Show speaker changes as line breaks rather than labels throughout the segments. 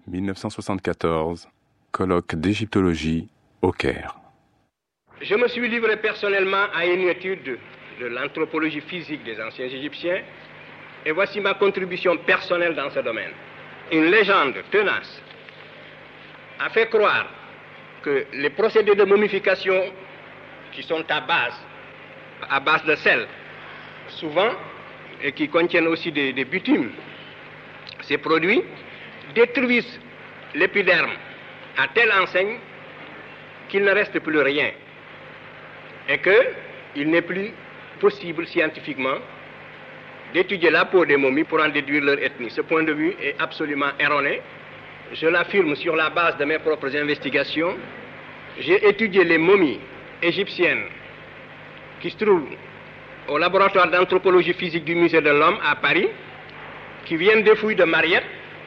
1974, colloque d'égyptologie au Caire.
Je me suis livré personnellement à une étude de l'anthropologie physique des anciens Égyptiens et voici ma contribution personnelle dans ce domaine. Une légende tenace a fait croire que les procédés de momification qui sont à base de sel, souvent, et qui contiennent aussi des bitumes, ces produits détruisent l'épiderme à telle enseigne qu'il ne reste plus rien et qu'il n'est plus possible scientifiquement d'étudier la peau des momies pour en déduire leur ethnie. Ce point de vue est absolument erroné. Je l'affirme sur la base de mes propres investigations. J'ai étudié les momies égyptiennes qui se trouvent au laboratoire d'anthropologie physique du Musée de l'Homme à Paris, qui viennent des fouilles de Mariette.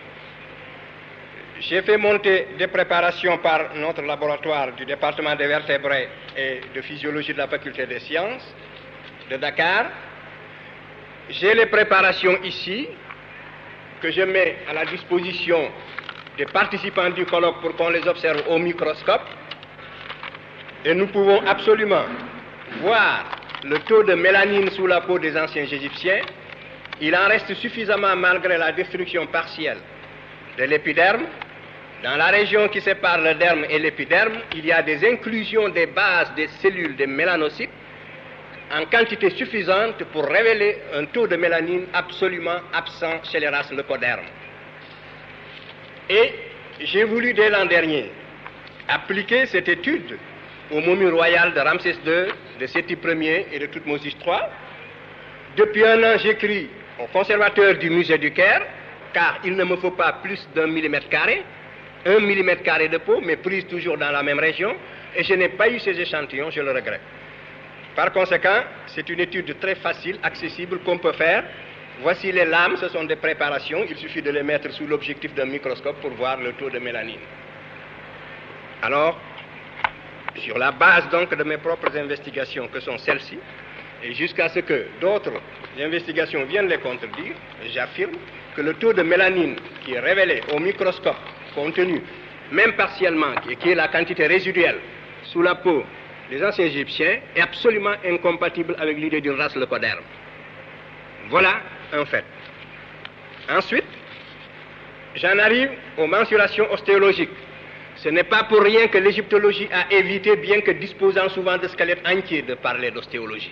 J'ai fait monter des préparations par notre laboratoire du département des vertébrés et de physiologie de la faculté des sciences de Dakar. J'ai les préparations ici que je mets à la disposition des participants du colloque pour qu'on les observe au microscope. Et nous pouvons absolument voir le taux de mélanine sous la peau des anciens Égyptiens. Il en reste suffisamment malgré la destruction partielle de l'épiderme. Dans la région qui sépare le derme et l'épiderme, il y a des inclusions des bases des cellules des mélanocytes en quantité suffisante pour révéler un taux de mélanine absolument absent chez les races leucodermes. Et j'ai voulu dès l'an dernier appliquer cette étude aux momies royales de Ramsès II, de Séti Ier et de Toutmoses III. Depuis un an, j'écris au conservateur du musée du Caire, car il ne me faut pas plus d'1 mm², 1 mm² de peau, mais prise toujours dans la même région, et je n'ai pas eu ces échantillons, je le regrette. Par conséquent, c'est une étude très facile, accessible, qu'on peut faire. Voici les lames, ce sont des préparations, il suffit de les mettre sous l'objectif d'un microscope pour voir le taux de mélanine. Alors, sur la base donc de mes propres investigations, que sont celles-ci, et jusqu'à ce que d'autres investigations viennent les contredire, j'affirme que le taux de mélanine qui est révélé au microscope, contenu même partiellement, et qui est la quantité résiduelle sous la peau des anciens Égyptiens, est absolument incompatible avec l'idée d'une race leucoderme. Voilà un fait. Ensuite, j'en arrive aux mensurations ostéologiques. Ce n'est pas pour rien que l'égyptologie a évité, bien que disposant souvent de squelettes entiers, de parler d'ostéologie.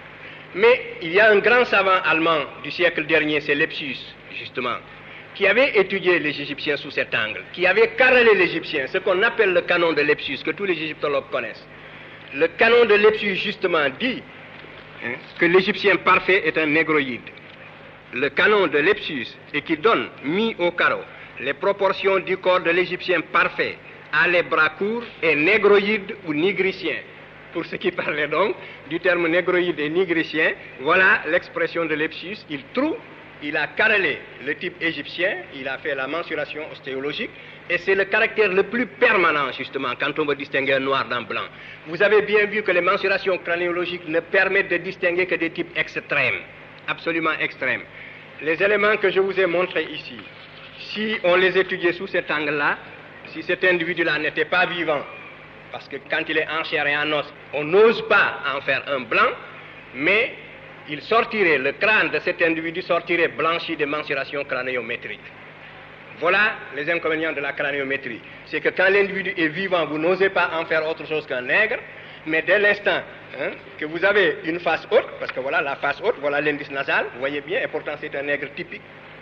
Mais il y a un grand savant allemand du siècle dernier, c'est Lepsius, justement, qui avait étudié les Égyptiens sous cet angle, qui avait carrelé l'Égyptien, ce qu'on appelle le canon de Lepsius, que tous les égyptologues connaissent. Le canon de Lepsius, justement, dit que l'Égyptien parfait est un négroïde. Le canon de Lepsius, et qui donne, mis au carreau, les proportions du corps de l'Égyptien parfait à les bras courts est négroïde ou nigricien. Pour ceux qui parlaient donc du terme négroïde et nigricien, voilà l'expression de Lepsius. Il a carrelé le type égyptien, il a fait la mensuration ostéologique, et c'est le caractère le plus permanent, justement, quand on veut distinguer un noir d'un blanc. Vous avez bien vu que les mensurations craniologiques ne permettent de distinguer que des types extrêmes, absolument extrêmes. Les éléments que je vous ai montrés ici, si on les étudiait sous cet angle-là, si cet individu-là n'était pas vivant, parce que quand il est en chair et en os, on n'ose pas en faire un blanc, mais il sortirait, le crâne de cet individu sortirait blanchi des mensurations crâniométriques. Voilà les inconvénients de la craniométrie. C'est que quand l'individu est vivant, vous n'osez pas en faire autre chose qu'un nègre, mais dès l'instant que vous avez une face haute, parce que voilà la face haute, voilà l'indice nasal, vous voyez bien, et pourtant c'est un nègre typique.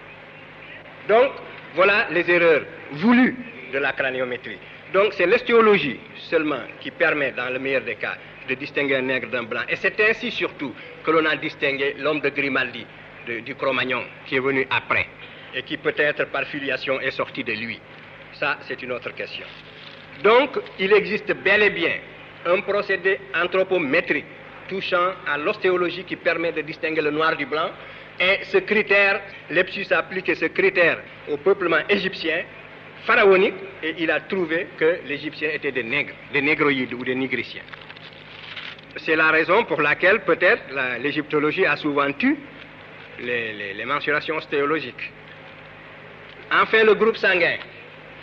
Donc, voilà les erreurs voulues de la craniométrie. Donc, c'est l'ostéologie seulement qui permet, dans le meilleur des cas, de distinguer un nègre d'un blanc. Et c'est ainsi surtout que l'on a distingué l'homme de Grimaldi, du Cro-Magnon, qui est venu après, et qui peut-être par filiation est sorti de lui. Ça, c'est une autre question. Donc, il existe bel et bien un procédé anthropométrique touchant à l'ostéologie qui permet de distinguer le noir du blanc. Et ce critère, Lepsius a appliqué ce critère au peuplement égyptien pharaonique, et il a trouvé que les Égyptiens étaient des nègres, des négroïdes ou des nigriciens. C'est la raison pour laquelle peut-être l'égyptologie a souvent tué les mensurations ostéologiques. Enfin, le groupe sanguin.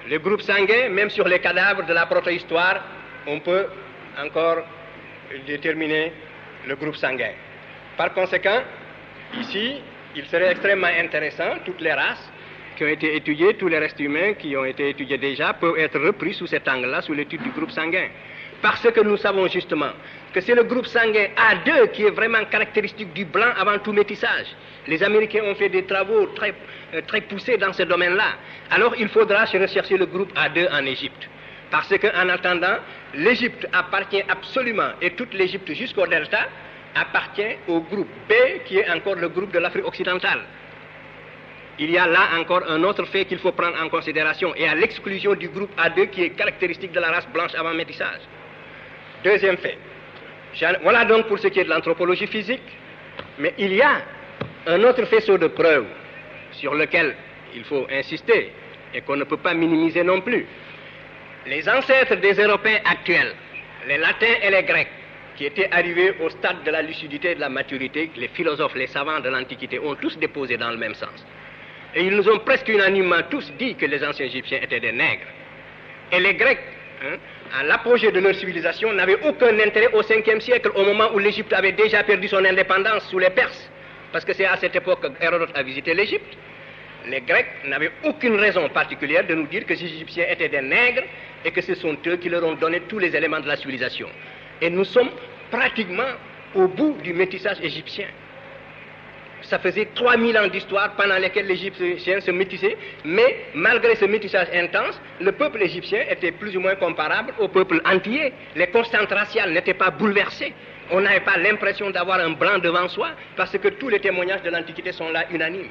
Le groupe sanguin, même sur les cadavres de la protohistoire, on peut encore déterminer le groupe sanguin. Par conséquent, ici, il serait extrêmement intéressant, toutes les races qui ont été étudiées, tous les restes humains qui ont été étudiés déjà, peuvent être repris sous cet angle-là, sous l'étude du groupe sanguin. Parce que nous savons justement que c'est le groupe sanguin A2 qui est vraiment caractéristique du blanc avant tout métissage. Les Américains ont fait des travaux très poussés dans ce domaine-là. Alors il faudra rechercher le groupe A2 en Égypte. Parce qu'en attendant, l'Égypte appartient absolument, et toute l'Égypte jusqu'au delta, appartient au groupe B, qui est encore le groupe de l'Afrique occidentale. Il y a là encore un autre fait qu'il faut prendre en considération, et à l'exclusion du groupe A2 qui est caractéristique de la race blanche avant métissage. Deuxième fait. Voilà donc pour ce qui est de l'anthropologie physique, mais il y a un autre faisceau de preuves sur lequel il faut insister et qu'on ne peut pas minimiser non plus. Les ancêtres des Européens actuels, les Latins et les Grecs, qui étaient arrivés au stade de la lucidité et de la maturité, les philosophes, les savants de l'Antiquité ont tous déposé dans le même sens. Et ils nous ont presque unanimement tous dit que les anciens Égyptiens étaient des nègres. Et les Grecs, à l'apogée de leur civilisation, n'avaient aucun intérêt au 5e siècle, au moment où l'Égypte avait déjà perdu son indépendance sous les Perses. Parce que c'est à cette époque qu'Hérodote a visité l'Égypte. Les Grecs n'avaient aucune raison particulière de nous dire que les Égyptiens étaient des nègres et que ce sont eux qui leur ont donné tous les éléments de la civilisation. Et nous sommes pratiquement au bout du métissage égyptien. Ça faisait 3000 ans d'histoire pendant lesquelles les Égyptiens se métissaient, mais malgré ce métissage intense, le peuple égyptien était plus ou moins comparable au peuple antillais. Les constantes raciales n'étaient pas bouleversées. On n'avait pas l'impression d'avoir un blanc devant soi, parce que tous les témoignages de l'Antiquité sont là unanimes.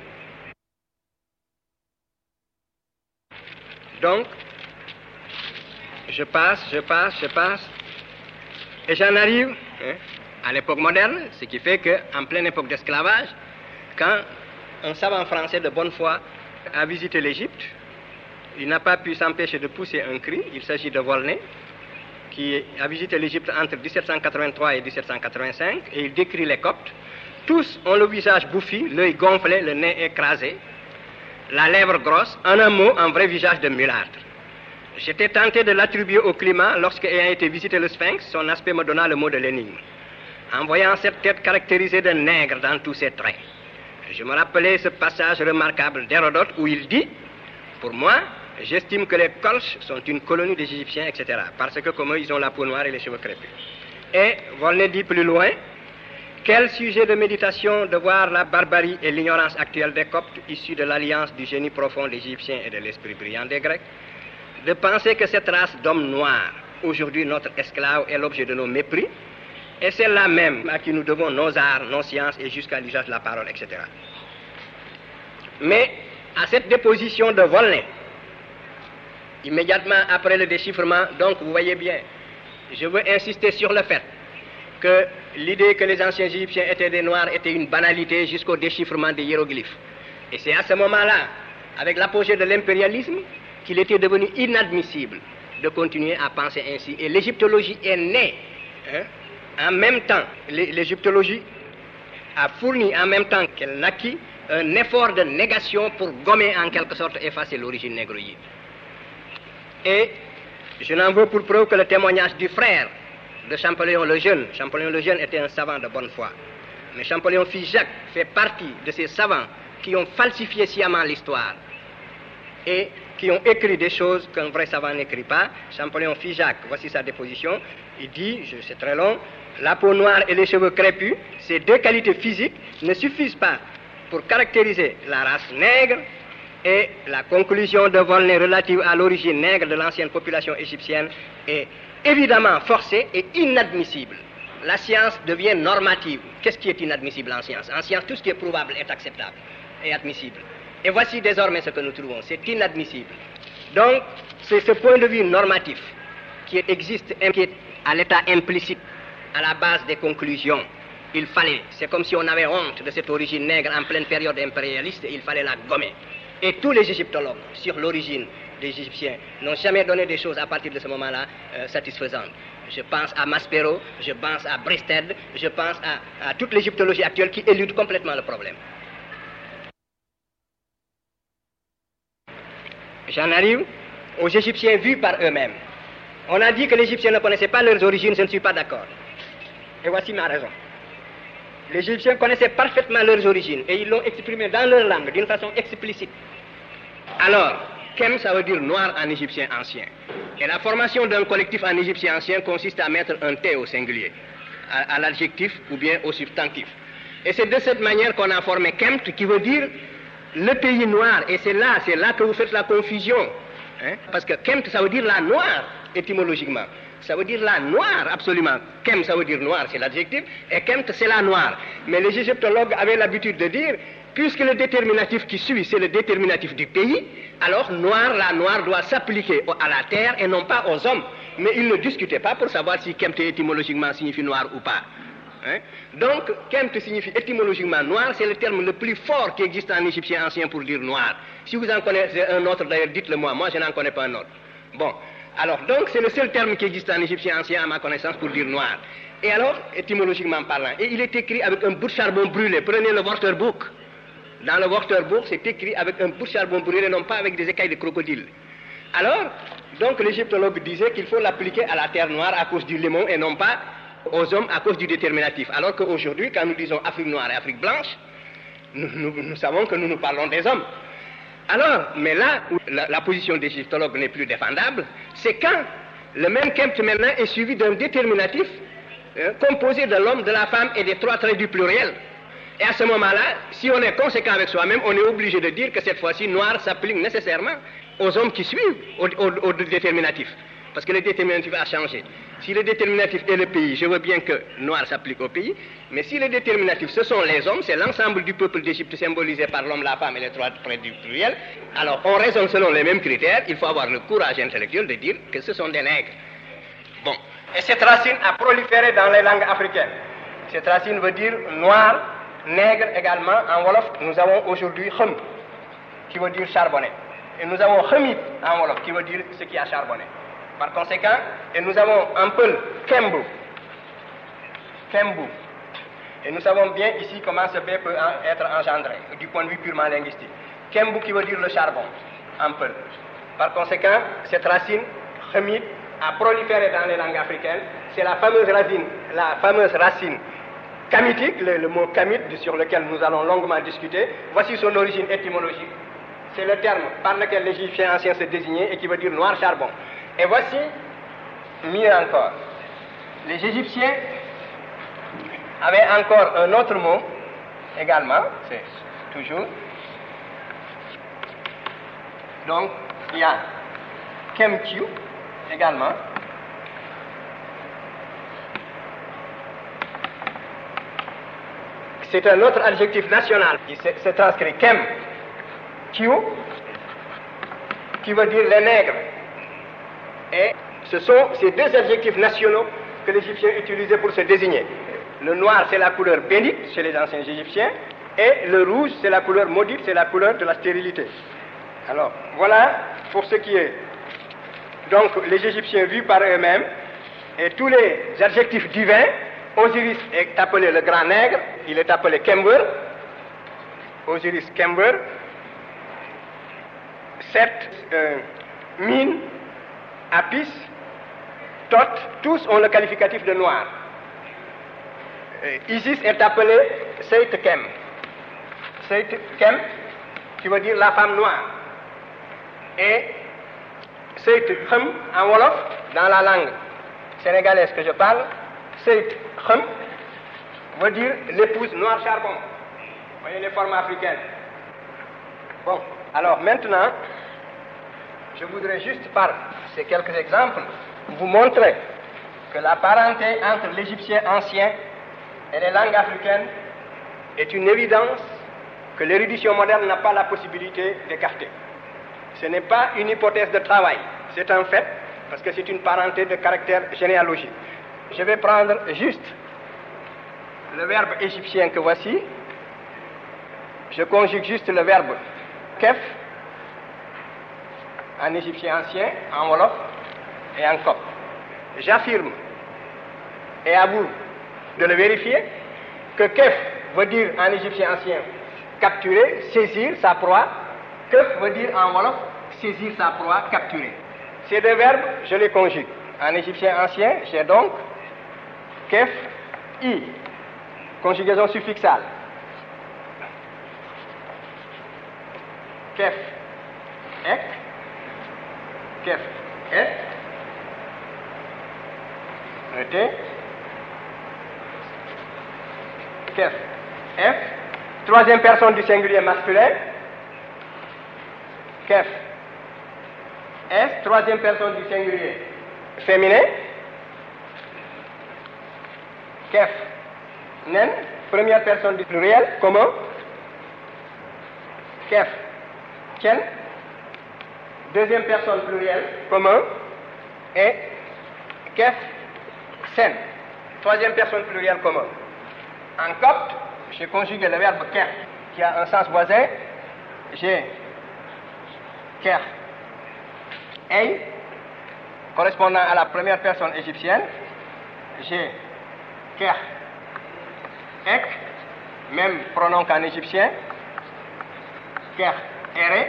Donc, je passe, et j'en arrive à l'époque moderne, ce qui fait qu'en pleine époque d'esclavage, quand un savant français de bonne foi a visité l'Égypte, il n'a pas pu s'empêcher de pousser un cri. Il s'agit de Volney, qui a visité l'Égypte entre 1783 et 1785, et il décrit les Coptes. Tous ont le visage bouffi, l'œil gonflé, le nez écrasé, la lèvre grosse, en un mot, un vrai visage de mulâtre. J'étais tenté de l'attribuer au climat lorsque, ayant été visiter le Sphinx, son aspect me donna le mot de l'énigme. En voyant cette tête caractérisée de nègre dans tous ses traits, je me rappelais ce passage remarquable d'Hérodote où il dit, pour moi, j'estime que les Colches sont une colonie des Égyptiens, etc. Parce que comme eux, ils ont la peau noire et les cheveux crépus. Et Volney dit plus loin, quel sujet de méditation de voir la barbarie et l'ignorance actuelle des Coptes, issus de l'alliance du génie profond des Égyptiens et de l'esprit brillant des Grecs, de penser que cette race d'hommes noirs, aujourd'hui notre esclave, est l'objet de nos mépris, et c'est là même à qui nous devons nos arts, nos sciences et jusqu'à l'usage de la parole, etc. Mais à cette déposition de Volney, immédiatement après le déchiffrement, donc vous voyez bien, je veux insister sur le fait que l'idée que les anciens Égyptiens étaient des Noirs était une banalité jusqu'au déchiffrement des hiéroglyphes. Et c'est à ce moment-là, avec l'apogée de l'impérialisme, qu'il était devenu inadmissible de continuer à penser ainsi. Et l'égyptologie est née en même temps. L'égyptologie a fourni en même temps qu'elle naquit un effort de négation pour gommer en quelque sorte, effacer l'origine négroïde. Et je n'en veux pour preuve que le témoignage du frère de Champollion le Jeune. Champollion le Jeune était un savant de bonne foi. Mais Champollion fils Jacques fait partie de ces savants qui ont falsifié sciemment l'histoire et qui ont écrit des choses qu'un vrai savant n'écrit pas. Champollion fils Jacques, voici sa déposition. Il dit, c'est très long, la peau noire et les cheveux crépus, ces deux qualités physiques ne suffisent pas pour caractériser la race nègre, et la conclusion de Volney relative à l'origine nègre de l'ancienne population égyptienne est évidemment forcée et inadmissible. La science devient normative. Qu'est-ce qui est inadmissible en science? En science, tout ce qui est prouvable est acceptable et admissible. Et voici désormais ce que nous trouvons. C'est inadmissible. Donc, c'est ce point de vue normatif qui existe, qui est à l'état implicite, à la base des conclusions. Il fallait, c'est comme si on avait honte de cette origine nègre en pleine période impérialiste, et il fallait la gommer. Et tous les égyptologues sur l'origine des Égyptiens n'ont jamais donné des choses à partir de ce moment-là satisfaisantes. Je pense à Maspero, je pense à Bristed, je pense à toute l'égyptologie actuelle qui élude complètement le problème. J'en arrive aux Égyptiens vus par eux-mêmes. On a dit que les Égyptiens ne connaissaient pas leurs origines, je ne suis pas d'accord. Et voici ma raison. Les Égyptiens connaissaient parfaitement leurs origines et ils l'ont exprimé dans leur langue d'une façon explicite. Alors, Kem, ça veut dire noir en égyptien ancien. Et la formation d'un collectif en égyptien ancien consiste à mettre un T au singulier, à l'adjectif ou bien au substantif. Et c'est de cette manière qu'on a formé Kemt, qui veut dire le pays noir. Et c'est là que vous faites la confusion. Hein? Parce que Kemt, ça veut dire la noire, étymologiquement. Ça veut dire la noire, absolument. Kem, ça veut dire noir, c'est l'adjectif, et Kemt, c'est la noire. Mais les égyptologues avaient l'habitude de dire, puisque le déterminatif qui suit, c'est le déterminatif du pays, alors la noire doit s'appliquer à la terre et non pas aux hommes. Mais ils ne discutaient pas pour savoir si Kemt étymologiquement signifie noir ou pas. Hein? Donc, Kemt signifie étymologiquement noir, c'est le terme le plus fort qui existe en égyptien ancien pour dire noir. Si vous en connaissez un autre, d'ailleurs, dites-le moi je n'en connais pas un autre. Bon, alors donc c'est le seul terme qui existe en égyptien ancien à ma connaissance pour dire noir. Et alors, étymologiquement parlant, et il est écrit avec un bout de charbon brûlé. Prenez le Wörterbuch. Dans le Wörterbuch, c'est écrit avec un bout de charbon brûlé, non pas avec des écailles de crocodile. Alors, donc l'égyptologue disait qu'il faut l'appliquer à la terre noire à cause du limon et non pas aux hommes à cause du déterminatif. Alors qu'aujourd'hui, quand nous disons Afrique noire et Afrique blanche, nous savons que nous parlons des hommes. Alors, mais là où la position des égyptologues n'est plus défendable, c'est quand le même Kemt maintenant est suivi d'un déterminatif composé de l'homme, de la femme et des trois traits du pluriel. Et à ce moment-là, si on est conséquent avec soi-même, on est obligé de dire que cette fois-ci, noir s'applique nécessairement aux hommes qui suivent au déterminatif. Parce que le déterminatif a changé. Si le déterminatif est le pays, je veux bien que noir s'applique au pays, mais si le déterminatif, ce sont les hommes, c'est l'ensemble du peuple d'Égypte symbolisé par l'homme, la femme et les trois traits du pluriel, alors on raisonne selon les mêmes critères, il faut avoir le courage intellectuel de dire que ce sont des nègres. Bon. Et cette racine a proliféré dans les langues africaines. Cette racine veut dire noir, nègre également. En Wolof, nous avons aujourd'hui Khem, qui veut dire charbonné. Et nous avons Khemit en Wolof, qui veut dire ce qui a charbonné. Par conséquent, et nous avons un peu Kembu. Et nous savons bien ici comment ce B peut être engendré, du point de vue purement linguistique. Kembu qui veut dire le charbon, un peu. Par conséquent, cette racine, Khemit, a proliféré dans les langues africaines. C'est la fameuse racine kamitique, le mot kamit sur lequel nous allons longuement discuter. Voici son origine étymologique. C'est le terme par lequel les Égyptiens anciens se désignaient et qui veut dire noir charbon. Et voici, mieux encore, les Égyptiens avaient encore un autre mot également, c'est toujours. Donc, il y a Kemkyu également. C'est un autre adjectif national qui se transcrit Kem-Kyu, qui veut dire les nègres. Et ce sont ces deux adjectifs nationaux que les Égyptiens utilisaient pour se désigner. Le noir, c'est la couleur bénite chez les anciens Égyptiens, et le rouge, c'est la couleur maudite, c'est la couleur de la stérilité. Alors, voilà pour ce qui est. Donc, les Égyptiens vus par eux-mêmes, et tous les adjectifs divins. Osiris est appelé le grand nègre, il est appelé Kember, Osiris Kember. Set, Min, Apis, Thoth, tous ont le qualificatif de noir. Isis est appelé Seit Kem. Seit Kem, qui veut dire la femme noire. Et Seit Khem, en Wolof, dans la langue sénégalaise que je parle, Seit Khem veut dire l'épouse noir charbon. Vous voyez les formes africaines. Bon, alors maintenant, je voudrais juste par ces quelques exemples vous montrer que la parenté entre l'égyptien ancien et les langues africaines est une évidence que l'érudition moderne n'a pas la possibilité d'écarter. Ce n'est pas une hypothèse de travail, c'est un fait, parce que c'est une parenté de caractère généalogique. Je vais prendre juste le verbe égyptien que voici. Je conjugue juste le verbe kef en égyptien ancien, en wolof et en kop. J'affirme, et à vous de le vérifier, que kef veut dire en égyptien ancien capturer, saisir sa proie. Kef veut dire en wolof saisir sa proie, capturer. Ces deux verbes, je les conjugue. En égyptien ancien, j'ai donc kef, i, conjugaison suffixale. Kef, ek, kef, et, le t, kef, f, troisième personne du singulier masculin, kef, s, troisième personne du singulier féminin, kef, nen, première personne du pluriel commun, kef, tien, deuxième personne pluriel commun, et kef, sen, troisième personne pluriel commun. En copte, j'ai conjugué le verbe kef qui a un sens voisin. J'ai ker, ei, correspondant à la première personne égyptienne. J'ai ker, ek, même pronom qu'en égyptien. Ker, ere,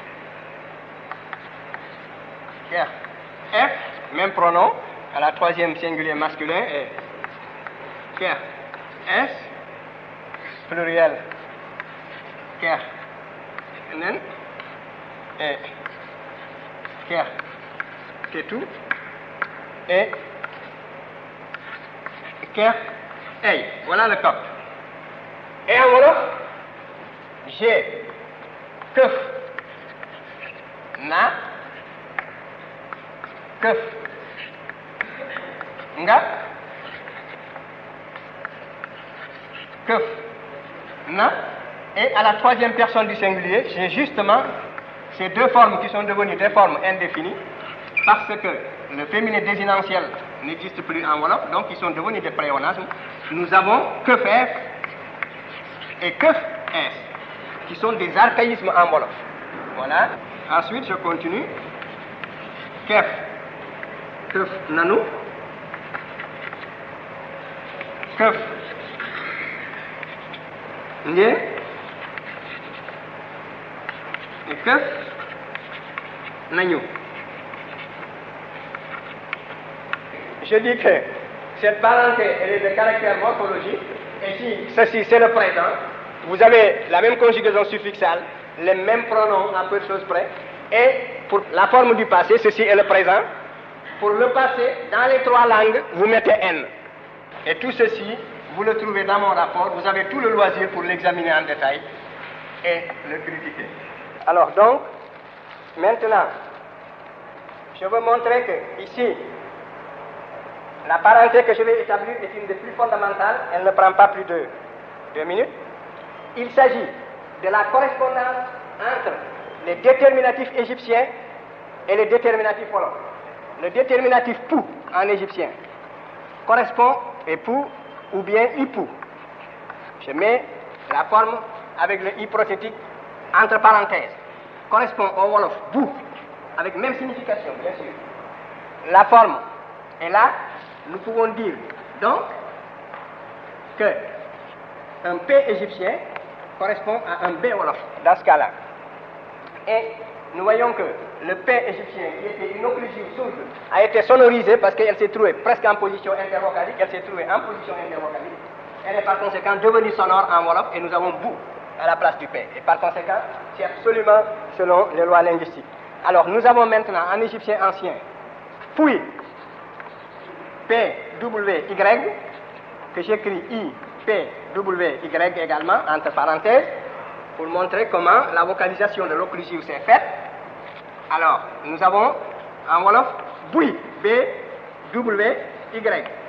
ker, f, même pronom à la troisième singulier masculin. Et ker, s, pluriel, ker, nen, et ker, ketou, et ker, ei. Voilà le copte. Et en wolof, j'ai keuf, na, keuf, nga, keuf, na, et à la troisième personne du singulier, j'ai justement ces deux formes qui sont devenues des formes indéfinies parce que le féminin désinentiel n'existe plus en wolof, donc ils sont devenus des pléonasmes. Nous avons keuf f et keuf s qui sont des archaïsmes en wolof. Voilà. Ensuite, je continue. Kef, keuf nanu, keuf Ndien et keuf Nagnou. Je dis que cette parenté elle est de caractère morphologique et si ceci c'est le présent, vous avez la même conjugaison suffixale, les mêmes pronoms à peu de choses près et pour la forme du passé, ceci est le présent. Pour le passé, dans les trois langues, vous mettez N. Et tout ceci, vous le trouvez dans mon rapport, vous avez tout le loisir pour l'examiner en détail et le critiquer. Alors donc, maintenant, je veux montrer que ici, la parenté que je vais établir est une des plus fondamentales, elle ne prend pas plus de 2 minutes. Il s'agit de la correspondance entre les déterminatifs égyptiens et les déterminatifs wolof. Le déterminatif pou en égyptien correspond à pou ou bien ipou. Je mets la forme avec le i prothétique entre parenthèses. Correspond au wolof bou avec même signification, bien sûr. La forme est là. Nous pouvons dire donc que un P égyptien correspond à un B wolof dans ce cas-là. Et nous voyons que le P égyptien, qui était une occlusive sourde, a été sonorisé parce qu'elle s'est trouvée presque en position intervocalique, elle s'est trouvée en position intervocalique. Elle est par conséquent devenue sonore en wolof et nous avons bou à la place du P. Et par conséquent, c'est absolument selon les lois linguistiques. Alors nous avons maintenant en égyptien ancien, Pouy, P, W, Y, que j'écris I, P, W, Y également, entre parenthèses, pour montrer comment la vocalisation de l'occlusive s'est faite. Alors, nous avons en wolof, Bouy, B, W, Y.